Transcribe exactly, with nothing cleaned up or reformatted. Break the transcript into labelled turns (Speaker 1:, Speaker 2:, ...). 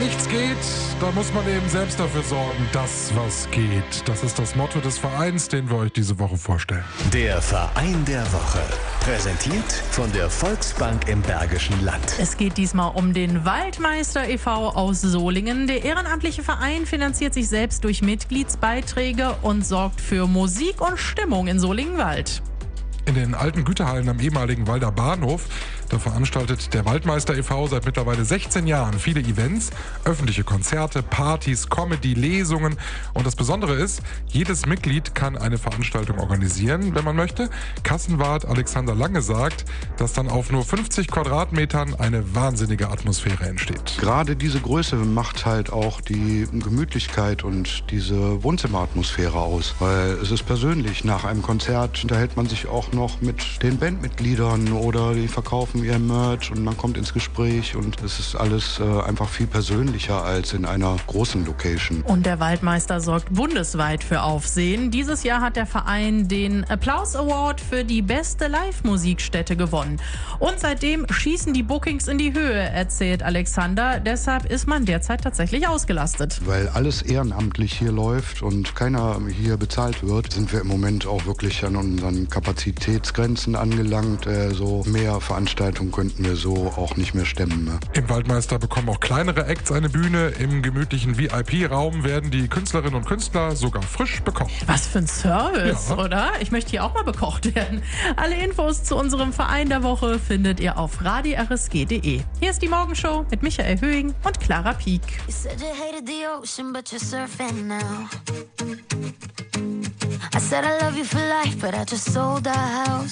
Speaker 1: nichts geht, da muss man eben selbst dafür sorgen, dass was geht. Das ist das Motto des Vereins, den wir euch diese Woche vorstellen.
Speaker 2: Der Verein der Woche. Präsentiert von der Volksbank im Bergischen Land.
Speaker 3: Es geht diesmal um den Waldmeister e V aus Solingen. Der ehrenamtliche Verein finanziert sich selbst durch Mitgliedsbeiträge und sorgt für Musik und Stimmung in Solingenwald.
Speaker 1: In den alten Güterhallen am ehemaligen Walder Bahnhof, da veranstaltet der Waldmeister e V seit mittlerweile sechzehn Jahren viele Events, öffentliche Konzerte, Partys, Comedy, Lesungen. Und das Besondere ist, jedes Mitglied kann eine Veranstaltung organisieren, wenn man möchte. Kassenwart Alexander Lange sagt, dass dann auf nur fünfzig Quadratmetern eine wahnsinnige Atmosphäre entsteht.
Speaker 4: Gerade diese Größe macht halt auch die Gemütlichkeit und diese Wohnzimmeratmosphäre aus. Weil es ist persönlich, nach einem Konzert unterhält man sich auch noch mit den Bandmitgliedern oder die verkaufen ihr Merch und man kommt ins Gespräch und es ist alles äh, einfach viel persönlicher als in einer großen Location.
Speaker 3: Und der Waldmeister sorgt bundesweit für Aufsehen. Dieses Jahr hat der Verein den Applaus Award für die beste Live-Musikstätte gewonnen. Und seitdem schießen die Bookings in die Höhe, erzählt Alexander. Deshalb ist man derzeit tatsächlich ausgelastet.
Speaker 4: Weil alles ehrenamtlich hier läuft und keiner hier bezahlt wird, sind wir im Moment auch wirklich an unseren Kapazitätsgrenzen angelangt. Äh, so mehr Veranstaltungen könnten wir so auch nicht mehr stemmen. Ne?
Speaker 1: Im Waldmeister bekommen auch kleinere Acts eine Bühne. Im gemütlichen V I P-Raum werden die Künstlerinnen und Künstler sogar frisch bekocht.
Speaker 3: Was für ein Service,
Speaker 1: Ja.
Speaker 3: oder? Ich möchte hier auch mal bekocht werden. Alle Infos zu unserem Verein der Woche findet ihr auf radio r s g punkt d e. Hier ist die Morgenshow mit Michael Höhing und Clara Pieck.
Speaker 5: You said you hated the ocean, but you're surfing now. I said I love you for life, but I just sold our house.